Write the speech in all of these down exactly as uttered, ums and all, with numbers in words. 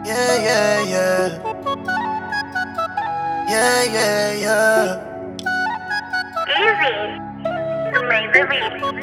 Yeah, yeah, yeah. Yeah, yeah, yeah. Easy. Amazing beat.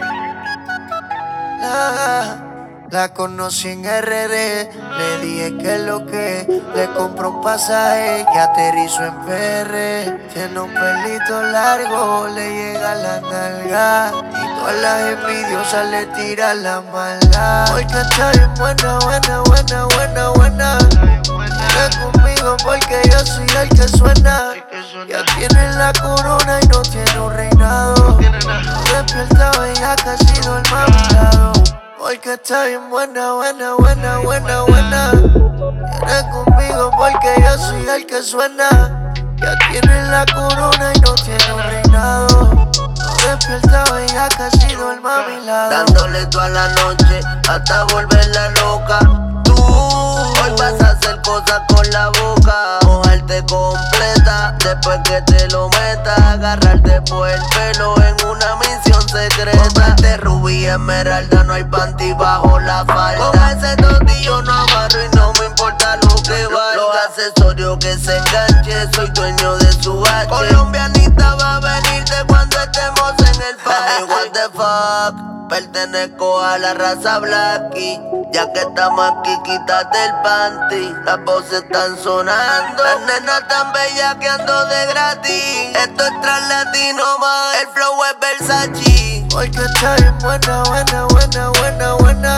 La, la conocí en R D, le dije que lo que le compró un pasaje y aterrizó en P R. Tiene un pelito largo, le llega a la nalga y todas las envidiosas le tiran la maldad. Porque está bien buena, buena, buena, buena, buena. Ven conmigo porque yo soy el que suena. Ya tiene la corona y no tiene un reinado. Despierta bella que ha sido el mamado. Porque está bien buena, buena, buena, buena, buena. Viene conmigo porque yo soy el que suena. Ya tiene la corona y no tiene un reinado. Despierta bella que ha sido el mamilado. Dándole toda la noche hasta volverla loca. Tú hoy vas a hacer cosas con la boca. Mojarte completa después que te lo meta. Agarrarte por el pelo en una misión secreta. Comprarte rubí, esmeralda, no hay panty bajo la falda. Con ese totillo no amarro y no me importa lo que valga. Los accesorios que se enganche, soy dueño de su H. Colombianita va a venirte cuando estemos en el party. What the fuck, pertenezco a la raza blackie. Ya que estamos aquí, quítate el panty. Las voces están sonando, las nenas tan bellas que ando de gratis. Esto es tras latino más, el flow es Versace. Porque está bien buena, buena, buena, buena, buena.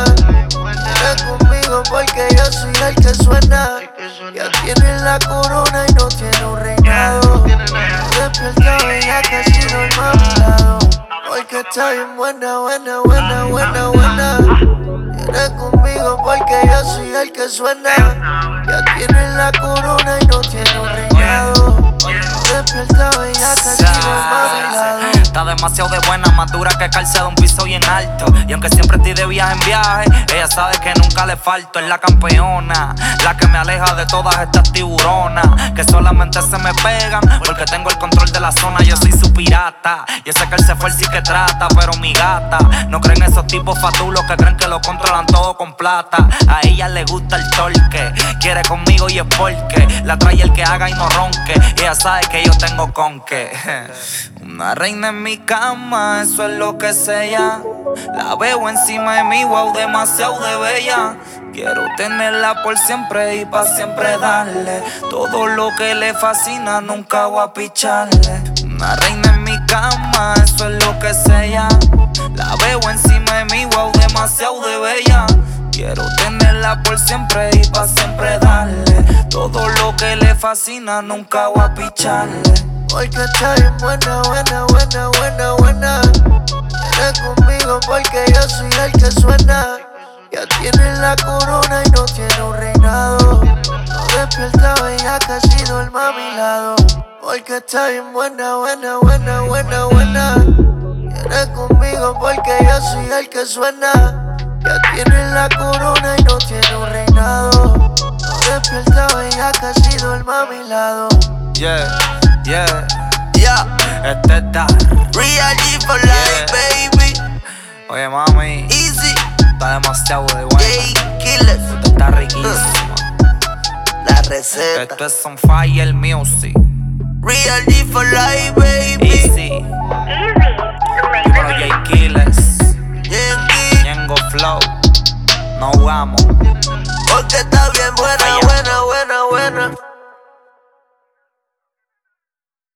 Ven conmigo porque yo soy el que suena. Ya tiene la corona y no tiene un reinado. Despierta bella que ha sido el mamilado. Porque está bien buena, buena, buena, buena, buena. Viene conmigo porque yo soy el que suena. Ya tiene la corona y no tiene un reinado. Despierta bella que ha sido el mamilado. Está demasiado de buena, más dura que calce de un piso bien alto. Y aunque siempre estoy de viaje en viaje, ella sabe que nunca le falto. Es la campeona, la que me aleja de todas estas tiburonas que solamente se me pegan porque tengo el control de la zona. Yo soy su pirata. Yo sé que él se fue el sí que trata, pero mi gata no creen esos tipos fatulos que creen que lo controlan todo con plata. A ella le gusta el torque, quiere conmigo y es porque la trae el que haga y no ronque. Ella sabe que yo tengo con qué. Una reina en mi cama, eso es lo que sé ya. La veo encima de mí, wow, demasiado de bella. Quiero tenerla por siempre y pa' siempre darle todo lo que le fascina, nunca voy a picharle. Una reina en mi cama, eso es lo que sé ya. La veo encima de mí, wow, demasiado de bella. Quiero tenerla por siempre y pa' siempre darle todo lo que le fascina, nunca voy a picharle. Porque está bien buena, buena, buena, buena, buena. Viene conmigo porque yo soy el que suena. Ya tiene la corona y no tiene un reinado. No despierta bella que ha sido el mamilado. Porque está bien buena, buena, buena, buena, buena. Viene conmigo porque yo soy el que suena. Ya tiene la corona y no tiene un reinado. No despierta bella que ha sido el mamilado. Yeah, yeah, Yeah, este está Real G for life, Yeah. baby. Oye mami, Easy, está demasiado de buena. J Killers, Esto está riquísimo. la receta. Esto es on fire music. Real G for life, baby. Easy, Easy. Dímelo Amazing J beat. Killers, Yankee. Ñengo Flow. No vamos.